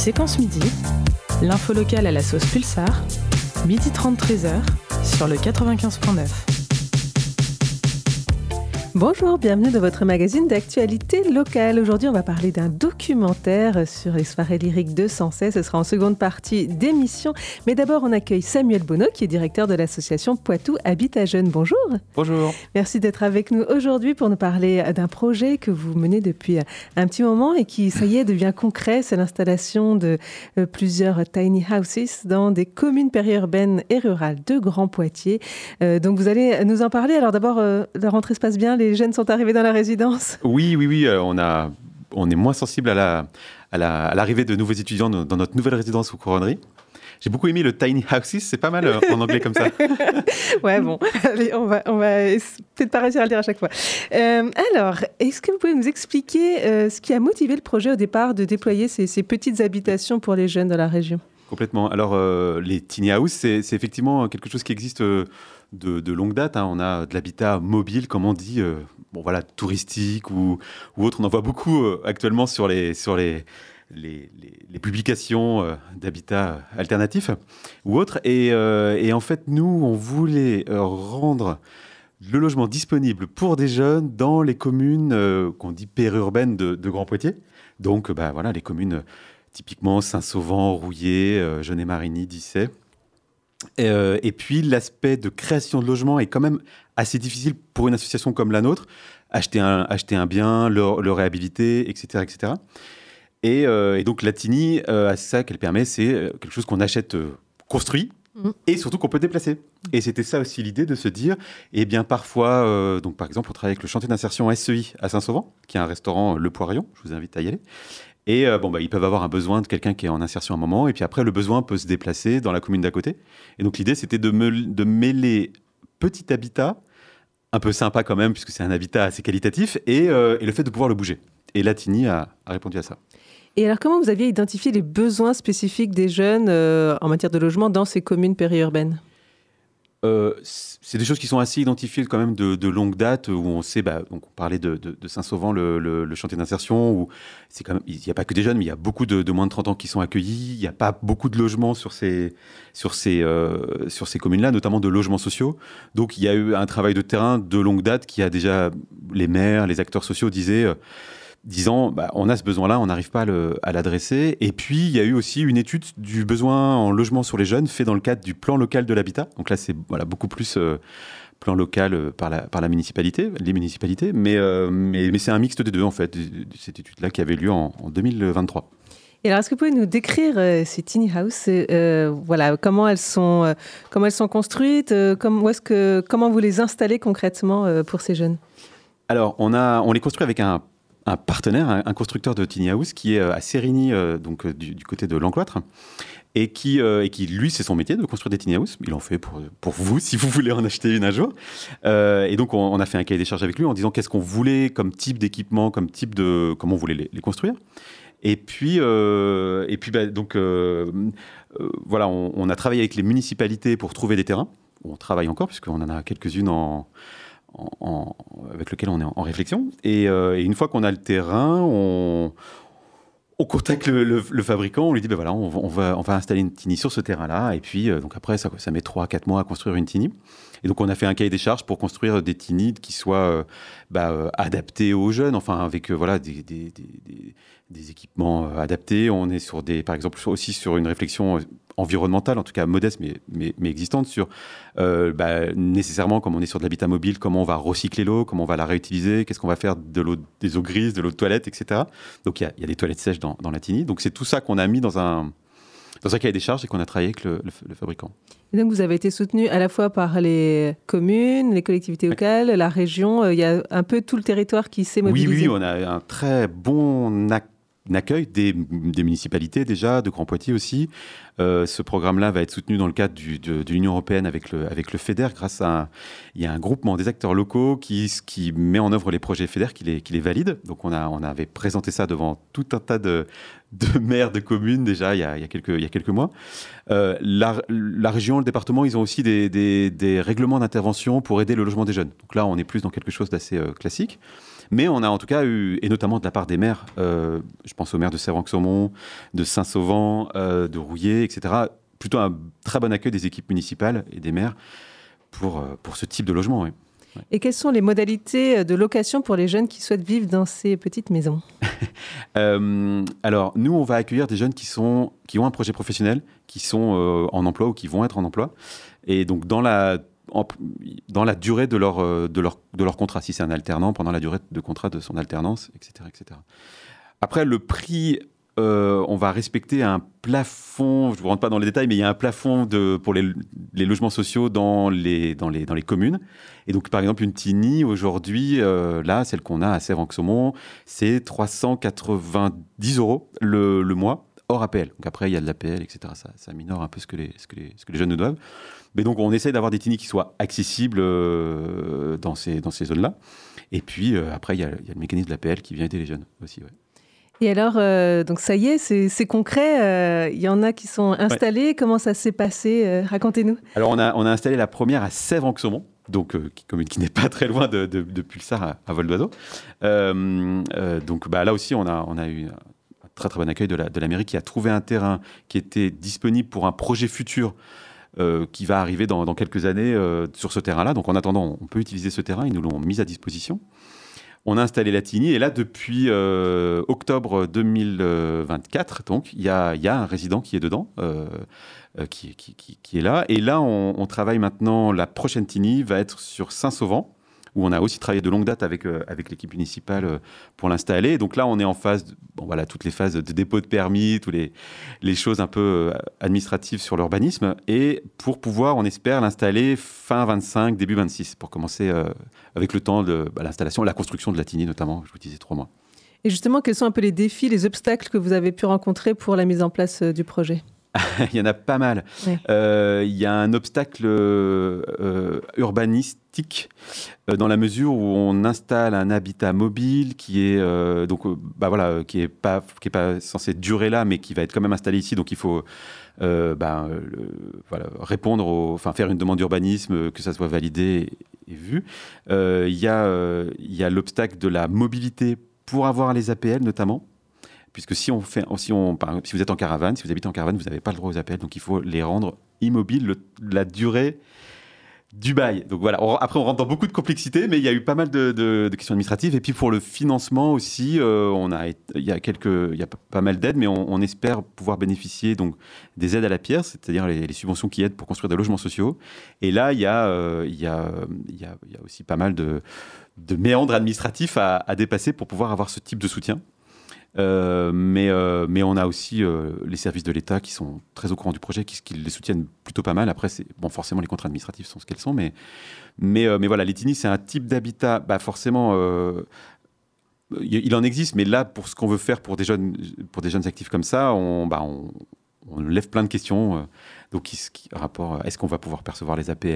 Séquence Midi, l'info locale à la sauce Pulsar, 12h30 13h sur le 95.9. Bonjour, bienvenue dans votre magazine d'actualité locale. Aujourd'hui, on va parler d'un documentaire sur les soirées lyriques de Sensey. Ce sera en seconde partie d'émission. Mais d'abord, on accueille Samuel Bonneau, qui est directeur de l'association Poitou Habitat Jeune. Bonjour. Bonjour. Merci d'être avec nous aujourd'hui pour nous parler d'un projet que vous menez depuis un petit moment et qui, ça y est, devient concret. C'est l'installation de plusieurs tiny houses dans des communes périurbaines et rurales de Grand Poitiers. Donc, vous allez nous en parler. Alors d'abord, la rentrée se passe bien. Les jeunes sont arrivés dans la résidence. Oui. On est moins sensible à l'arrivée de nouveaux étudiants dans notre nouvelle résidence aux Couronneries. J'ai beaucoup aimé le tiny houses, c'est pas mal en anglais comme ça. Ouais, bon, allez, on va peut-être pas réussir à le dire à chaque fois. Alors, est-ce que vous pouvez nous expliquer ce qui a motivé le projet au départ de déployer ces petites habitations pour les jeunes de la région ? Complètement. Alors, les tiny houses, c'est effectivement quelque chose qui existe de longue date. On a de l'habitat mobile, comme on dit, touristique ou autre. On en voit beaucoup actuellement sur les publications d'habitat alternatifs ou autres. Et en fait, nous, on voulait rendre le logement disponible pour des jeunes dans les communes qu'on dit périurbaines de Grand Poitiers. Donc, les communes typiquement Saint-Sauvent, Rouillé, Genet-Marigny, Dissay. Et puis, l'aspect de création de logement est quand même assez difficile pour une association comme la nôtre. Acheter un bien, le réhabiliter, etc. etc. Et donc, la Tiny, à ça qu'elle permet, c'est quelque chose qu'on achète construit et surtout qu'on peut déplacer. Et c'était ça aussi l'idée de se dire, eh bien, parfois, donc par exemple, on travaille avec le chantier d'insertion SEI à Saint-Sauvent, qui est un restaurant Le Poirion, je vous invite à y aller. Et ils peuvent avoir un besoin de quelqu'un qui est en insertion à un moment, et puis après, le besoin peut se déplacer dans la commune d'à côté. Et donc, l'idée, c'était de mêler petit habitat, un peu sympa quand même, puisque c'est un habitat assez qualitatif, et le fait de pouvoir le bouger. Et la Tiny a répondu à ça. Et alors, comment vous aviez identifié les besoins spécifiques des jeunes en matière de logement dans ces communes périurbaines ? C'est des choses qui sont assez identifiées quand même de longue date, où on sait, donc on parlait de Saint-Sauvent, le chantier d'insertion, où c'est quand même, il n'y a pas que des jeunes, mais il y a beaucoup de moins de 30 ans qui sont accueillis. Il n'y a pas beaucoup de logements sur ces communes-là, notamment de logements sociaux. Donc il y a eu un travail de terrain de longue date qui a déjà, les maires, les acteurs sociaux disant, on a ce besoin-là, on n'arrive pas à l'adresser. Et puis, il y a eu aussi une étude du besoin en logement sur les jeunes, fait dans le cadre du plan local de l'habitat. Donc là, c'est beaucoup plus plan local par la municipalité, les municipalités. Mais c'est un mixte des deux, en fait, de cette étude-là qui avait lieu en 2023. Et alors, est-ce que vous pouvez nous décrire ces tiny houses, comment elles sont construites, comment vous les installez concrètement pour ces jeunes ? Alors, on les construit avec un partenaire, un constructeur de tiny house qui est à Sérigny, du côté de l'Encloître, et qui lui, c'est son métier de construire des tiny house. Il en fait pour vous, si vous voulez en acheter une un jour. Et donc, on a fait un cahier des charges avec lui en disant qu'est-ce qu'on voulait comme type d'équipement, comment on voulait les construire. Et puis, on a travaillé avec les municipalités pour trouver des terrains. On travaille encore, puisqu'on en a quelques-unes avec lequel on est en réflexion. Et une fois qu'on a le terrain, on contacte le fabricant, on lui dit on va installer une Tiny sur ce terrain-là. Et puis donc après, ça met 3-4 mois à construire une Tiny. Et donc on a fait un cahier des charges pour construire des Tiny qui soient adaptés aux jeunes, avec des équipements adaptés. On est par exemple aussi sur une réflexion environnementale, en tout cas modeste mais existante, sur nécessairement, comme on est sur de l'habitat mobile, comment on va recycler l'eau, comment on va la réutiliser, qu'est-ce qu'on va faire des eaux grises, de l'eau de toilette, etc. Donc il y a des toilettes sèches dans la Tiny. Donc c'est tout ça qu'on a mis dans un cahier des charges et qu'on a travaillé avec le fabricant. Et donc vous avez été soutenu à la fois par les communes, les collectivités locales, la région. Il y a un peu tout le territoire qui s'est mobilisé. Oui, on a un très bon accueil des municipalités déjà, de Grand Poitiers aussi, Ce programme-là va être soutenu dans le cadre de l'Union européenne avec le FEDER, il y a un groupement des acteurs locaux qui met en œuvre les projets FEDER, qui les valide. Donc on avait présenté ça devant tout un tas de maires de communes déjà il y a quelques mois. La région, le département, ils ont aussi des règlements d'intervention pour aider le logement des jeunes. Donc là, on est plus dans quelque chose d'assez classique. Mais on a en tout cas eu, et notamment de la part des maires, je pense aux maires de Sèvres-en-Saumon, de Saint-Sauvent, de Rouillé, etc., plutôt un très bon accueil des équipes municipales et des maires pour ce type de logement. Oui. Et quelles sont les modalités de location pour les jeunes qui souhaitent vivre dans ces petites maisons ? Alors, nous, on va accueillir des jeunes qui ont un projet professionnel, qui sont en emploi ou qui vont être en emploi. Et donc, dans la durée de leur contrat, si c'est un alternant, pendant la durée de contrat de son alternance, etc. etc. Après, le prix, on va respecter un plafond, je ne vous rentre pas dans les détails, mais il y a un plafond pour les logements sociaux dans les communes. Et donc, par exemple, une tiny, aujourd'hui, là, celle qu'on a à Sèvres-en-Saumon, c'est 390 € le mois, hors APL. Donc après, il y a de l'APL, etc. Ça minore un peu ce que les jeunes nous doivent. Mais donc, on essaye d'avoir des tiny qui soient accessibles dans ces zones-là. Et puis, après, il y a le mécanisme de l'APL qui vient aider les jeunes aussi, ouais. Et alors, donc ça y est, c'est concret. Il y en a qui sont installés. Ouais. Comment ça s'est passé ? Racontez-nous. Alors, on a installé la première à Sèvres-en-Saumon, donc commune qui n'est pas très loin de Pulsar à vol d'oiseau. Donc, là aussi, on a eu un très très bon accueil de la mairie qui a trouvé un terrain qui était disponible pour un projet futur qui va arriver dans quelques années sur ce terrain-là. Donc, en attendant, on peut utiliser ce terrain. Ils nous l'ont mis à disposition. On a installé la tiny et là, depuis octobre 2024, donc, il y a un résident qui est dedans, qui est là. Et là, on travaille maintenant, la prochaine tiny va être sur Saint-Sauvent, où on a aussi travaillé de longue date avec l'équipe municipale pour l'installer. Donc là, on est en phase, toutes les phases de dépôt de permis, toutes les choses un peu administratives sur l'urbanisme. Et pour pouvoir, on espère l'installer fin 25, début 26, pour commencer avec le temps de l'installation, la construction de la tiny notamment, je vous disais 3 mois. Et justement, quels sont un peu les défis, les obstacles que vous avez pu rencontrer pour la mise en place du projet ? Il y en a pas mal. Oui. Il y a un obstacle urbanistique dans la mesure où on installe un habitat mobile qui est qui est pas censé durer là, mais qui va être quand même installé ici. Donc il faut répondre, faire une demande d'urbanisme, que ça soit validé et vu. Il y a l'obstacle de la mobilité pour avoir les APL notamment. Puisque si vous êtes en caravane, si vous habitez en caravane, vous n'avez pas le droit aux APL, donc il faut les rendre immobiles la durée du bail. Donc voilà, après on rentre dans beaucoup de complexité, mais il y a eu pas mal de questions administratives. Et puis pour le financement aussi, il y a pas mal d'aides, mais on espère pouvoir bénéficier donc des aides à la pierre, c'est-à-dire les subventions qui aident pour construire des logements sociaux. Et là, il y a aussi pas mal de méandres administratifs à dépasser pour pouvoir avoir ce type de soutien. Mais on a aussi les services de l'État qui sont très au courant du projet, qui les soutiennent plutôt pas mal. Après, forcément, les contrats administratifs sont ce qu'elles sont, mais voilà, les tiny, c'est un type d'habitat, forcément, il en existe, mais là, pour ce qu'on veut faire pour des jeunes actifs comme ça, on lève plein de questions. Donc, est-ce qu'on va pouvoir percevoir les APL ?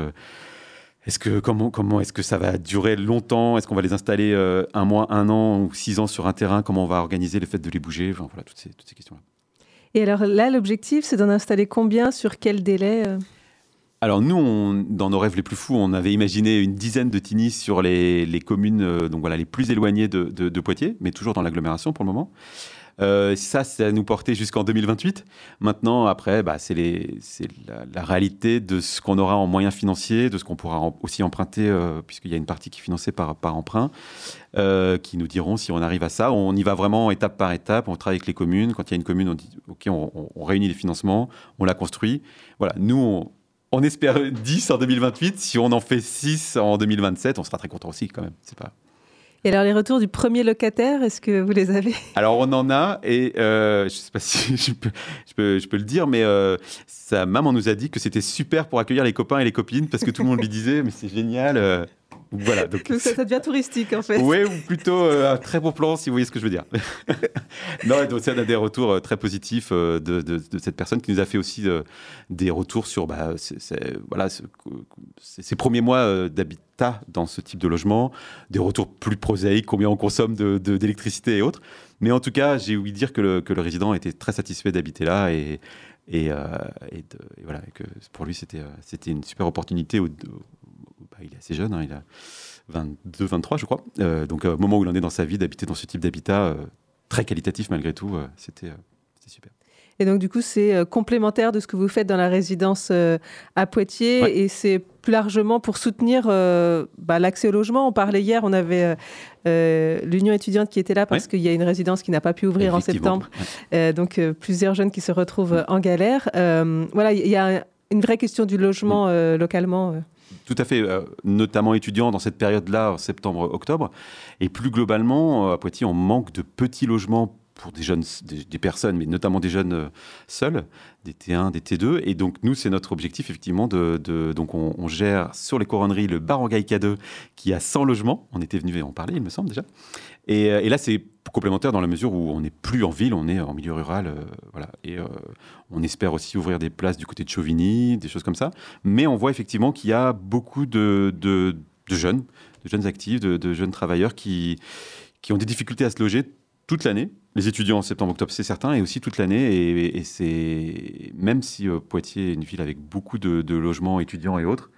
Comment est-ce que ça va durer longtemps ? Est-ce qu'on va les installer 1 mois, 1 an ou 6 ans sur un terrain ? Comment on va organiser le fait de les bouger ? Voilà, toutes ces questions-là. Et alors là, l'objectif, c'est d'en installer combien ? Sur quel délai ? Alors nous, dans nos rêves les plus fous, on avait imaginé une dizaine de tiny sur les communes les plus éloignées de Poitiers, mais toujours dans l'agglomération pour le moment. Ça nous portait jusqu'en 2028. Maintenant, après, c'est la réalité de ce qu'on aura en moyens financiers, de ce qu'on pourra aussi emprunter, puisqu'il y a une partie qui est financée par emprunt, qui nous diront si on arrive à ça. On y va vraiment étape par étape. On travaille avec les communes. Quand il y a une commune, on dit OK, on réunit les financements, on la construit. Voilà, nous, on espère 10 en 2028. Si on en fait 6 en 2027, on sera très content aussi quand même. C'est pas... Et alors, les retours du premier locataire, est-ce que vous les avez ? Alors, on en a, et je ne sais pas si je peux le dire, mais sa maman nous a dit que c'était super pour accueillir les copains et les copines, parce que tout le monde lui disait, mais c'est génial, Voilà, donc ça devient touristique en fait. Oui, ou plutôt un très beau plan, si vous voyez ce que je veux dire. Non, donc on a des retours très positifs de cette personne qui nous a fait aussi des retours sur ces premiers mois d'habitat dans ce type de logement, des retours plus prosaïques, combien on consomme d'électricité et autres. Mais en tout cas, j'ai ouï dire que le résident était très satisfait d'habiter là et voilà, et que pour lui, c'était une super opportunité. Il est assez jeune, il a 22, 23, je crois. Donc, au moment où il en est dans sa vie, d'habiter dans ce type d'habitat très qualitatif malgré tout, c'était super. Et donc, du coup, c'est complémentaire de ce que vous faites dans la résidence à Poitiers. Ouais. Et c'est plus largement pour soutenir l'accès au logement. On parlait hier, on avait l'Union étudiante qui était là parce qu'il y a une résidence qui n'a pas pu ouvrir en septembre. Ouais. Donc, plusieurs jeunes qui se retrouvent en galère. Voilà, il y a une vraie question du logement localement. Tout à fait, notamment étudiants dans cette période-là, septembre-octobre. Et plus globalement, à Poitiers, on manque de petits logements pour des jeunes, des personnes, mais notamment des jeunes seuls, des T1, des T2. Et donc, nous, c'est notre objectif, effectivement, donc on gère sur les couronneries le barangay K2 qui a 100 logements. On était venu en parler, il me semble, déjà. Et là, c'est complémentaire dans la mesure où on n'est plus en ville, on est en milieu rural. Voilà. Et on espère aussi ouvrir des places du côté de Chauvigny, des choses comme ça. Mais on voit effectivement qu'il y a beaucoup de jeunes actifs, de jeunes travailleurs qui ont des difficultés à se loger toute l'année. Les étudiants en septembre-octobre, c'est certain, et aussi toute l'année. Et c'est, même si Poitiers est une ville avec beaucoup de logements étudiants et autres,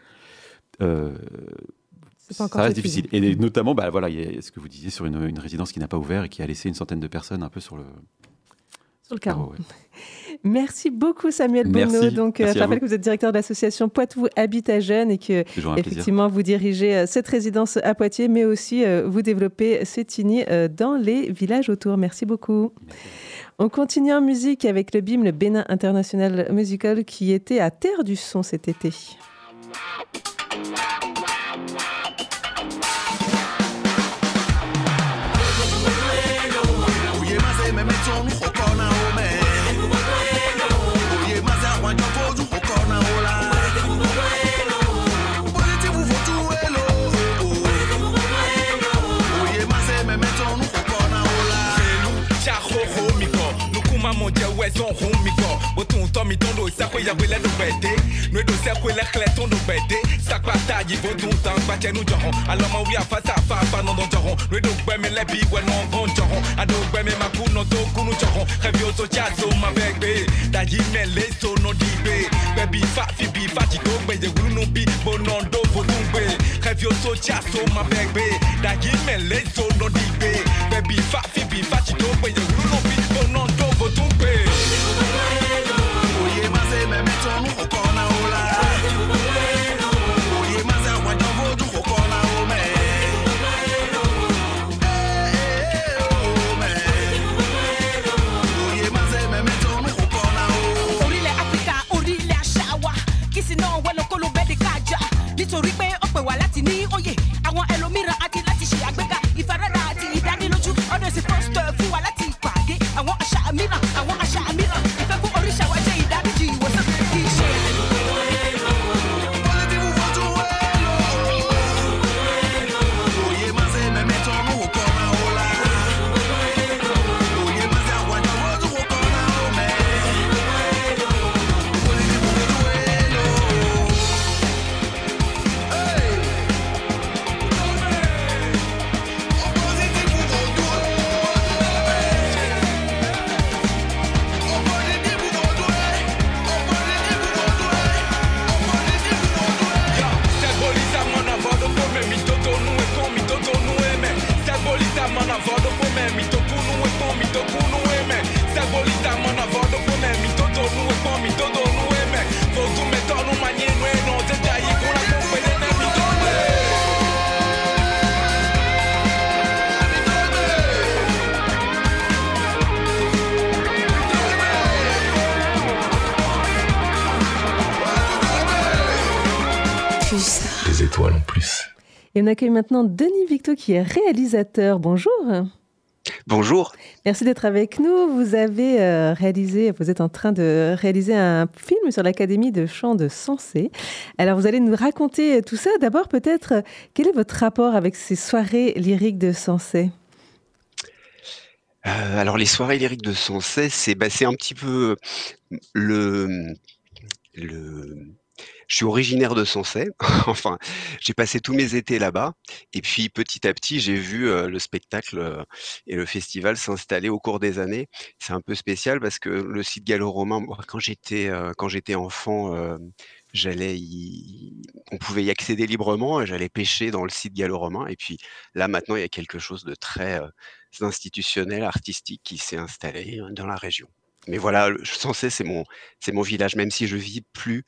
ça reste difficile. Et notamment, il y a ce que vous disiez sur une résidence qui n'a pas ouvert et qui a laissé une centaine de personnes un peu sur le carreau. Ouais. Merci beaucoup Samuel Bonneau. Donc, je rappelle que vous êtes directeur de l'association Poitou Habitat Jeune et que effectivement vous dirigez cette résidence à Poitiers, mais aussi vous développez Cetini dans les villages autour. Merci beaucoup. Merci. On continue en musique avec le BIM, le Bénin International Musical, qui était à Terre du Son cet été. Son homiko, botun tomi tondo sakwe ya wele no bede, no do sakwe la kle tondo bede, sakwa taji botun tang ba chenu joho, aloma wi afasa fa no joho, no do gbe me lebi we no gon joho, ado gbe me makuno to kunu joho, revio so cha so ma begbe, taji me le so no dibe, baby fa fi bi fa ti do gbe je gulu no bi bonon do botun gbe, revio so cha so ma begbe, taji me le so no dibe, baby fa fi bi fa ti do gbe je gulu no bi bonon do botun gbe. Nítorí pé ó pè wá láti ní òye àwọn ẹlòmíràn àti láti ṣe àgbéga ìfaradà àti ìdánilójú ọdún èsì fọ́stọ̀ fún wa láti pàdé àwọn àṣà mìíràn ìfẹ́ fún oríṣà wa jẹ́ ìdáríjì ìwòsàn kì í ṣe. Des étoiles en plus. Et on accueille maintenant Denis Victo qui est réalisateur. Bonjour. Bonjour. Merci d'être avec nous. Vous êtes en train de réaliser un film sur l'Académie de chant de Sensé. Alors, vous allez nous raconter tout ça. D'abord, peut-être, quel est votre rapport avec ces soirées lyriques de Sensé ? Alors les soirées lyriques de Sensé, c'est un petit peu le le je suis originaire de Sensé, enfin, j'ai passé tous mes étés là-bas et puis petit à petit, j'ai vu, le spectacle, et le festival s'installer au cours des années. C'est un peu spécial parce que le site gallo-romain, moi, quand j'étais enfant, j'allais y on pouvait y accéder librement et j'allais pêcher dans le site gallo-romain et puis là, maintenant, il y a quelque chose de très, institutionnel, artistique qui s'est installé, dans la région. Mais voilà, Sensé, c'est mon village, même si je vis plus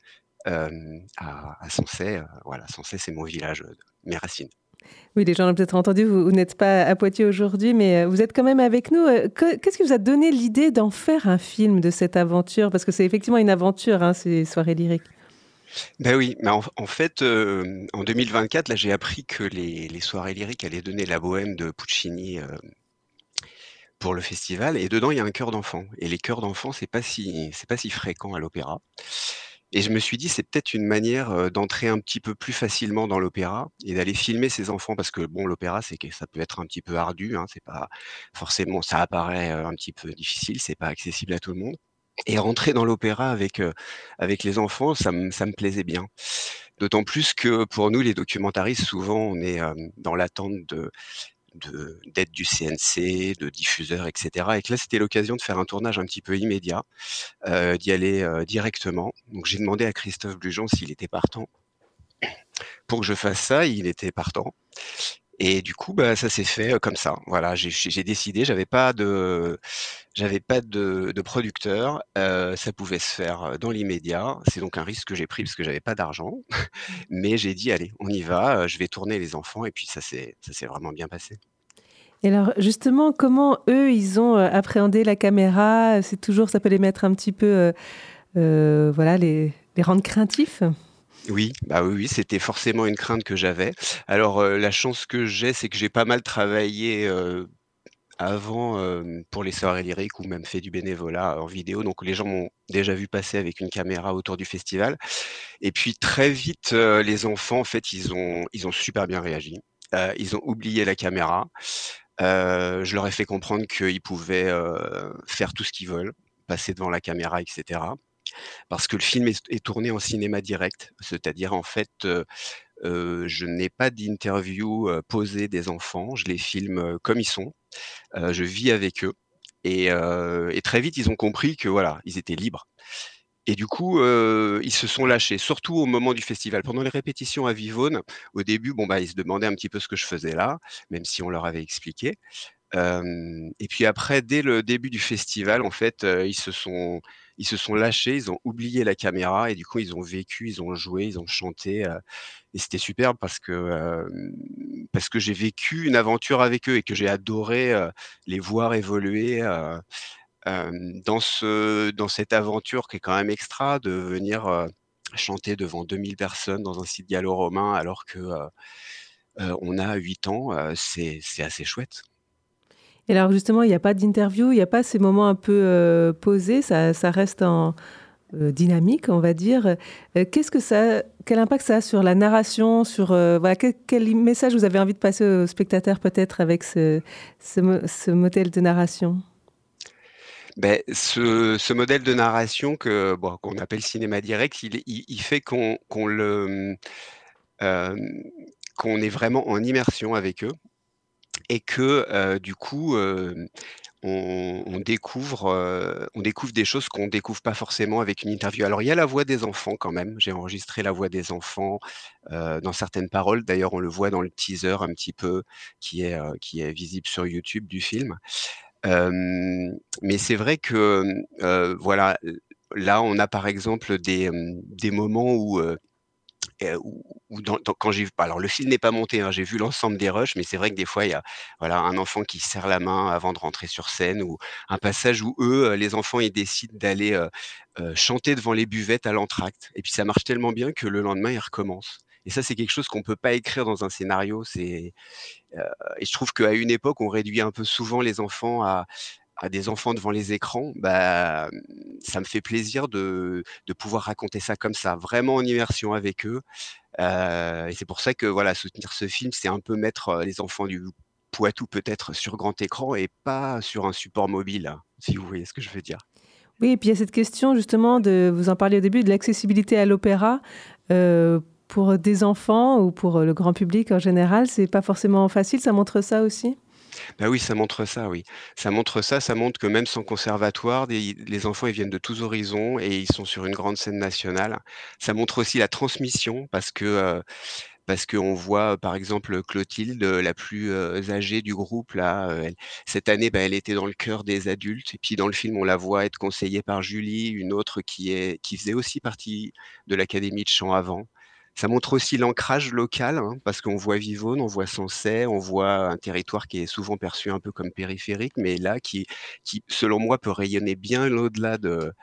à Sensé, voilà, Sensé, c'est mon village, mes racines. Oui, les gens l'ont peut-être entendu, vous n'êtes pas à Poitiers aujourd'hui, mais vous êtes quand même avec nous. Qu'est-ce qui vous a donné l'idée d'en faire un film de cette aventure ? Parce que c'est effectivement une aventure, hein, ces soirées lyriques. Ben oui, mais en fait, en 2024, là, j'ai appris que les soirées lyriques allaient donner la bohème de Puccini, pour le festival et dedans, il y a un chœur d'enfants et les chœurs d'enfants, c'est pas si fréquent à l'opéra et je me suis dit: «C'est peut-être une manière, d'entrer un petit peu plus facilement dans l'opéra et d'aller filmer ces enfants» parce que bon, l'opéra, c'est que ça peut être un petit peu ardu, hein, c'est pas forcément ça apparaît, un petit peu difficile, c'est pas accessible à tout le monde et rentrer dans l'opéra avec les enfants, ça me plaisait bien. D'autant plus que pour nous, les documentaristes, souvent, on est, dans l'attente d'aide du CNC, de diffuseurs et cetera et que là, c'était l'occasion de faire un tournage un petit peu immédiat, d'y aller, directement. Donc j'ai demandé à Christophe Blujon s'il était partant pour que je fasse ça, il était partant et du coup, bah, ça s'est fait, comme ça. Voilà, j'ai décidé, j'avais pas de producteur, ça pouvait se faire, dans l'immédiat. C'est donc un risque que j'ai pris parce que j'avais pas d'argent, mais j'ai dit: «Allez, on y va, je vais tourner les enfants» et puis ça s'est vraiment bien passé. Et alors, justement, comment eux, ils ont appréhendé la caméra ? C'est toujours, ça peut les mettre un petit peu, voilà, les rendre craintifs ? Oui, bah, oui, oui, c'était forcément une crainte que j'avais. Alors, la chance que j'ai, c'est que j'ai pas mal travaillé, avant, pour les soirées lyriques ou même fait du bénévolat en vidéo, donc les gens m'ont déjà vu passer avec une caméra autour du festival et puis très vite, les enfants, en fait, ils ont super bien réagi. Ils ont oublié la caméra. Je leur ai fait comprendre qu'ils pouvaient, faire tout ce qu'ils veulent, passer devant la caméra et cetera. Parce que le film est tourné en cinéma direct, c'est-à-dire en fait, je n'ai pas d'interview, posée des enfants, je les filme, comme ils sont, je vis avec eux et très vite ils ont compris que voilà, ils étaient libres et du coup, ils se sont lâchés, surtout au moment du festival. Pendant les répétitions à Vivonne, au début, bon, bah, ils se demandaient un petit peu ce que je faisais là, même si on leur avait expliqué. Et puis après, dès le début du festival, en fait, ils se sont lâchés, ils ont oublié la caméra et du coup, ils ont vécu, ils ont joué, ils ont chanté, et c'était superbe parce que j'ai vécu une aventure avec eux et que j'ai adoré, les voir évoluer, dans cette aventure qui est quand même extra de venir, chanter devant 2000 personnes dans un site gallo-romain alors que, on a 8 ans, c'est assez chouette. Et alors justement, il n'y a pas d'interview, il n'y a pas ces moments un peu posés, ça reste en dynamique, on va dire. Quel impact ça a sur la narration, sur voilà, quel message vous avez envie de passer aux spectateurs peut-être avec ce modèle de narration ? Beh, ce modèle de narration qu'on appelle cinéma direct, il fait qu'on est vraiment en immersion avec eux et que, du coup, on découvre des choses qu'on découvre pas forcément avec une interview. Alors il y a la voix des enfants quand même, j'ai enregistré la voix des enfants, dans certaines paroles. D'ailleurs, on le voit dans le teaser un petit peu qui est visible sur YouTube du film. Mais c'est vrai que, voilà, là, on a par exemple des moments où quand j'ai vu alors le film n'est pas monté, hein, j'ai vu l'ensemble des rushs, mais c'est vrai que des fois, il y a, voilà, un enfant qui serre la main avant de rentrer sur scène ou un passage où eux, les enfants, ils décident d'aller, chanter devant les buvettes à l'entracte et puis ça marche tellement bien que le lendemain, ils recommencent Et ça, c'est quelque chose qu'on peut pas écrire dans un scénario. Et je trouve qu'à une époque, on réduit un peu souvent les enfants à des enfants devant les écrans. Ça me fait plaisir de pouvoir raconter ça comme ça, vraiment en immersion avec eux. Et c'est pour ça que voilà, soutenir ce film, c'est un peu mettre les enfants du Poitou peut-être sur grand écran et pas sur un support mobile, hein, si vous voyez ce que je veux dire. Oui, et puis il y a cette question justement vous en parliez au début, de l'accessibilité à l'opéra. Pour des enfants ou pour le grand public en général, c'est pas forcément facile. Ça montre ça aussi? Bah oui, ça montre ça, oui. Ça montre que même sans conservatoire, les enfants, ils viennent de tous horizons et ils sont sur une grande scène nationale. Ça montre aussi la transmission parce qu'on voit, par exemple, Clotilde, la plus, âgée du groupe là, cette année, elle était dans le chœur des adultes et puis dans le film, on la voit être conseillée par Julie, une autre qui faisait aussi partie de l'académie de chant avant. Ça montre aussi l'ancrage local, hein, parce qu'on voit Vivonne, on voit Sancey, on voit un territoire qui est souvent perçu un peu comme périphérique, mais là qui selon moi, peut rayonner bien au-delà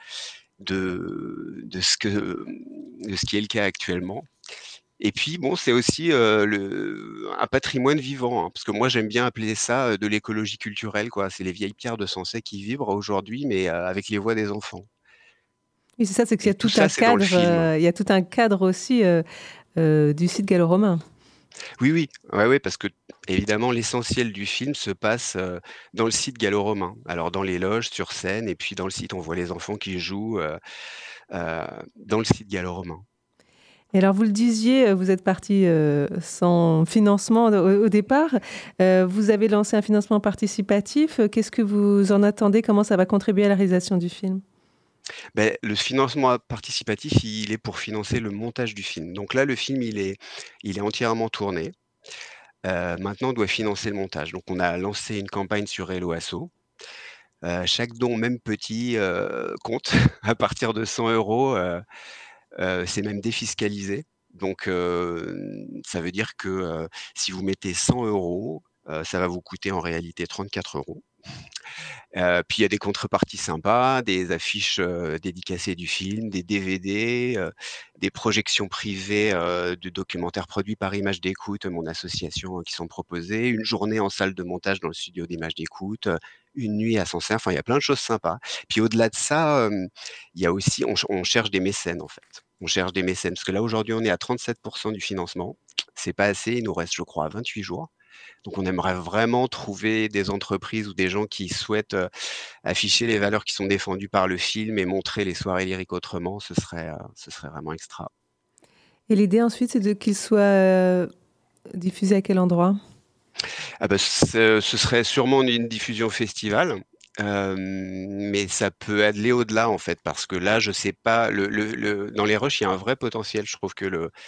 de ce qui est le cas actuellement. Et puis bon, c'est aussi, un patrimoine vivant, hein, parce que moi j'aime bien appeler ça, de l'écologie culturelle, quoi. C'est les vieilles pierres de Sancey qui vibrent aujourd'hui, mais, avec les voix des enfants. Oui, c'est ça, c'est qu'il y Et a tout tout un ça, c'est dans le cadre, film. il y a tout un cadre aussi du site gallo-romain. Oui, oui, ouais, ouais, parce que évidemment l'essentiel du film se passe, dans le site gallo-romain. Alors dans les loges, sur scène et puis dans le site, on voit les enfants qui jouent, heu, dans le site gallo-romain. Et alors, vous le disiez, vous êtes parti sans financement au départ. Vous avez lancé un financement participatif. Qu'est-ce que vous en attendez? Comment ça va contribuer à la réalisation du film? Le financement participatif, il est pour financer le montage du film. Donc là, le film, il est entièrement tourné. Maintenant, on doit financer le montage. Donc on a lancé une campagne sur Hello Asso. Chaque don, même petit, compte. À partir de 100 €, c'est même défiscalisé. Donc ça veut dire que, si vous mettez 100 €, ça va vous coûter en réalité 34 €. Puis il y a des contreparties sympas, des affiches, dédicacées du film, des DVD, des projections privées, de documentaires produits par Images d'Écoute, mon association, qui sont proposées, une journée en salle de montage dans le studio d'Images d'Écoute, une nuit à Sancerre, enfin il y a plein de choses sympas. Puis au-delà de ça, il y a aussi on cherche des mécènes, en fait. On cherche des mécènes parce que là aujourd'hui on est à 37 du financement. C'est pas assez, il nous reste je crois 28 jours. Donc on aimerait vraiment trouver des entreprises ou des gens qui souhaitent, afficher les valeurs qui sont défendues par le film et montrer les soirées lyriques autrement, ce serait vraiment extra. Et l'idée ensuite, c'est qu'il soit diffusé à quel endroit? Ce serait sûrement une diffusion festival, mais ça peut aller au-delà en fait, parce que là, je sais pas, dans les rushs, il y a un vrai potentiel. Je trouve que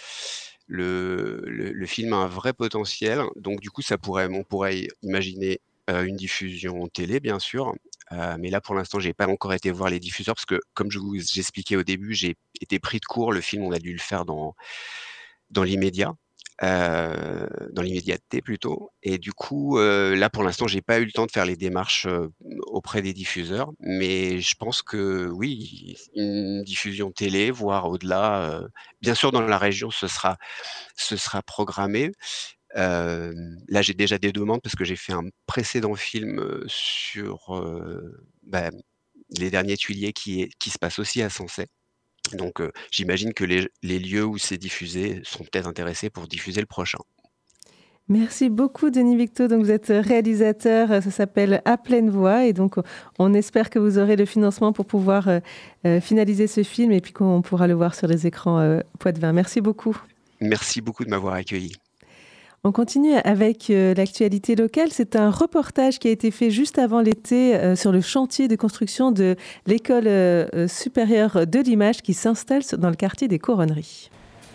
le film a un vrai potentiel, donc du coup, on pourrait imaginer, une diffusion télé, bien sûr, mais là, pour l'instant, j'ai pas encore été voir les diffuseurs parce que, comme j'expliquais au début, j'ai été pris de court. Le film, on a dû le faire dans l'immédiat, dans l'immédiateté plutôt et du coup, là, pour l'instant, j'ai pas eu le temps de faire les démarches, auprès des diffuseurs, mais je pense que oui, une diffusion télé, voire au-delà, bien sûr, dans la région, ce sera programmé. Là, j'ai déjà des demandes parce que j'ai fait un précédent film, sur, les derniers Tuiliers qui se passe aussi à Sancey. Donc, j'imagine que les lieux où c'est diffusé seront peut-être intéressés pour diffuser le prochain. Merci beaucoup, Denis Victo. Donc, vous êtes réalisateur, ça s'appelle À pleine voix. Et donc, on espère que vous aurez le financement pour pouvoir finaliser ce film et puis qu'on pourra le voir sur les écrans Poitvin. Merci beaucoup. Merci beaucoup de m'avoir accueilli. On continue avec l'actualité locale. C'est un reportage qui a été fait juste avant l'été sur le chantier de construction de l'école supérieure de l'image qui s'installe dans le quartier des Coronneries.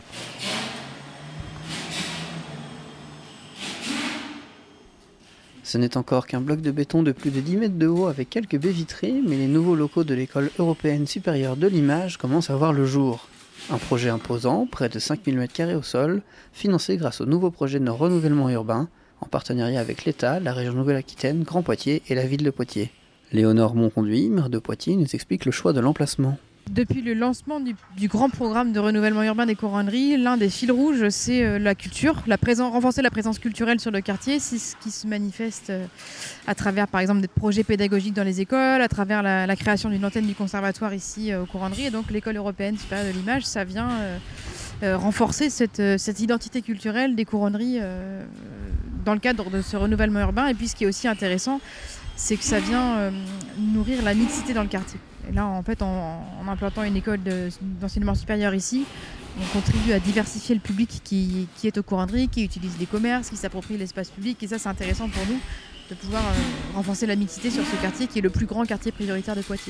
Ce n'est encore qu'un bloc de béton de plus de 10 mètres de haut avec quelques baies vitrées, mais les nouveaux locaux de l'école européenne supérieure de l'image commencent à voir le jour. Un projet imposant, près de 5000 m² au sol, financé grâce au nouveau projet de renouvellement urbain, en partenariat avec l'État, la région Nouvelle-Aquitaine, Grand Poitiers et la ville de Poitiers. Léonore Monconduit, maire de Poitiers, nous explique le choix de l'emplacement. Depuis le lancement du grand programme de renouvellement urbain des couronneries, l'un des fils rouges, c'est la culture, renforcer la présence culturelle sur le quartier. C'est ce qui se manifeste à travers, par exemple, des projets pédagogiques dans les écoles, à travers la création d'une antenne du conservatoire ici aux couronneries. Et donc l'école européenne supérieure de l'image, ça vient renforcer cette identité culturelle des couronneries dans le cadre de ce renouvellement urbain. Et puis ce qui est aussi intéressant, c'est que ça vient nourrir la mixité dans le quartier. Et là, en fait, en implantant une école d'enseignement supérieur ici, on contribue à diversifier le public qui est aux couronneries, qui utilise les commerces, qui s'approprie l'espace public. Et ça, c'est intéressant pour nous de pouvoir renforcer la mixité sur ce quartier qui est le plus grand quartier prioritaire de Poitiers.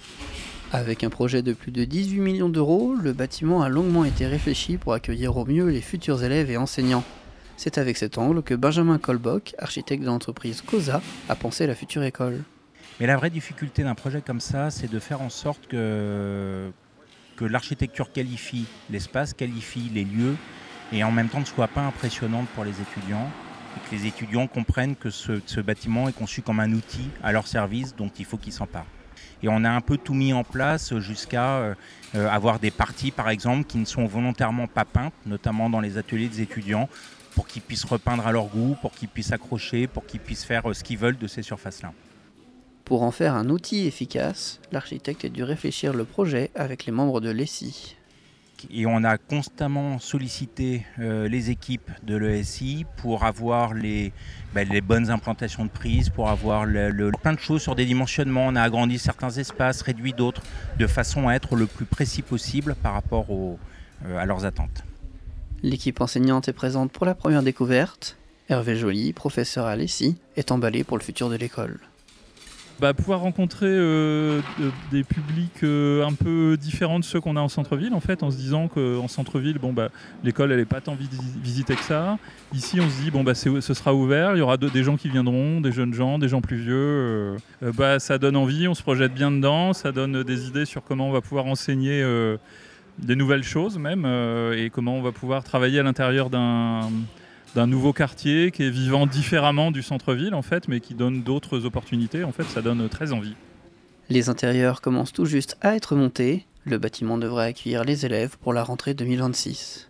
Avec un projet de plus de 18 millions d'euros, le bâtiment a longuement été réfléchi pour accueillir au mieux les futurs élèves et enseignants. C'est avec cet angle que Benjamin Colbock, architecte de l'entreprise COSA, a pensé la future école. Mais la vraie difficulté d'un projet comme ça, c'est de faire en sorte que l'architecture qualifie l'espace, qualifie les lieux, et en même temps ne soit pas impressionnante pour les étudiants, et que les étudiants comprennent que ce bâtiment est conçu comme un outil à leur service, dont il faut qu'ils s'emparent. Et on a un peu tout mis en place jusqu'à avoir des parties, par exemple, qui ne sont volontairement pas peintes, notamment dans les ateliers des étudiants, pour qu'ils puissent repeindre à leur goût, pour qu'ils puissent accrocher, pour qu'ils puissent faire ce qu'ils veulent de ces surfaces-là. Pour en faire un outil efficace, l'architecte a dû réfléchir le projet avec les membres de l'ESI. Et on a constamment sollicité les équipes de l'ESI pour avoir les bonnes implantations de prise, pour avoir plein de choses sur des dimensionnements. On a agrandi certains espaces, réduit d'autres, de façon à être le plus précis possible par rapport à leurs attentes. L'équipe enseignante est présente pour la première découverte. Hervé Joly, professeur à l'ESI, est emballé pour le futur de l'école. Pouvoir rencontrer des publics un peu différents de ceux qu'on a en centre-ville, en fait, en se disant qu'en centre-ville, l'école elle n'est pas tant visitée que ça. Ici, on se dit ce sera ouvert, il y aura des gens qui viendront, des jeunes gens, des gens plus vieux. Ça donne envie, on se projette bien dedans, ça donne des idées sur comment on va pouvoir enseigner des nouvelles choses même, et comment on va pouvoir travailler à l'intérieur d'un nouveau quartier qui est vivant différemment du centre-ville en fait, mais qui donne d'autres opportunités. En fait, ça donne très envie. Les intérieurs commencent tout juste à être montés. Le bâtiment devrait accueillir les élèves pour la rentrée 2026.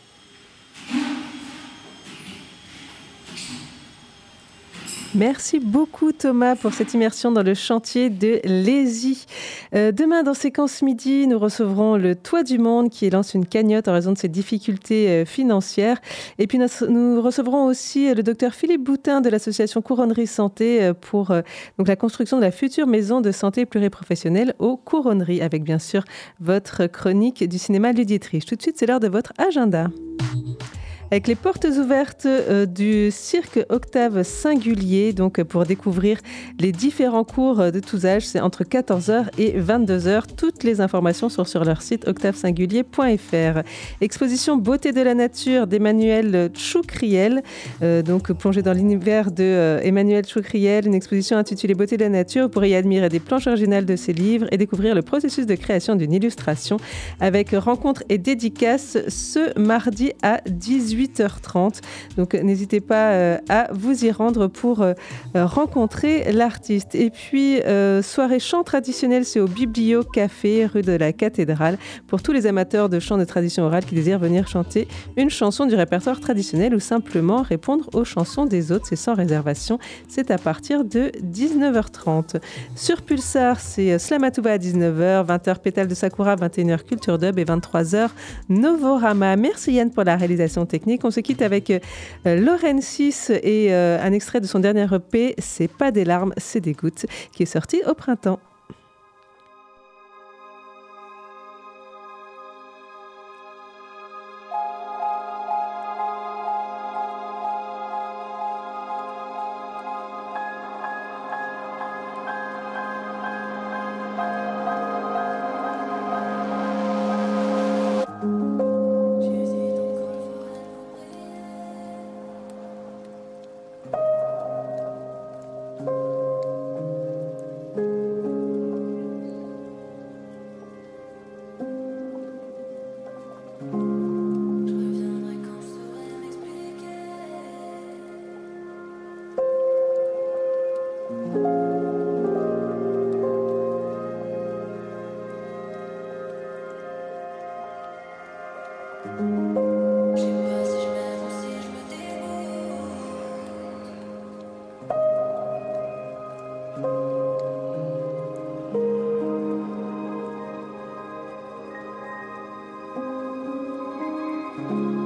Merci beaucoup Thomas pour cette immersion dans le chantier de l'ESI. Demain dans Séquence Midi, nous recevrons le Toit du Monde qui lance une cagnotte en raison de ses difficultés financières. Et puis nous recevrons aussi le docteur Philippe Boutin de l'association Couronnerie Santé pour donc la construction de la future maison de santé pluriprofessionnelle aux couronneries, avec bien sûr votre chronique du cinéma Ludietrich. Tout de suite, c'est l'heure de votre agenda. Avec les portes ouvertes du cirque Octave Singulier, donc pour découvrir les différents cours de tous âges, c'est entre 14h et 22h. Toutes les informations sont sur leur site octavesingulier.fr. Exposition Beauté de la nature d'Emmanuel Tchoucriel, donc plongée dans l'univers de Emmanuel Tchoucriel, une exposition intitulée Beauté de la nature. Vous pourrez y admirer des planches originales de ses livres et découvrir le processus de création d'une illustration avec rencontres et dédicaces ce mardi à 18h30. Donc n'hésitez pas à vous y rendre pour rencontrer l'artiste. Et puis soirée chant traditionnel, c'est au Biblio Café rue de la Cathédrale pour tous les amateurs de chants de tradition orale qui désirent venir chanter une chanson du répertoire traditionnel ou simplement répondre aux chansons des autres. C'est sans réservation, c'est à partir de 19h30. Sur Pulsar, c'est Slamatouba à 19h, 20h Pétale de Sakura, 21h Culture Dub et 23h Novorama. Merci Yann pour la réalisation technique. On se quitte avec Lorraine 6 et un extrait de son dernier EP, C'est pas des larmes, c'est des gouttes, qui est sorti au printemps. dégoûte.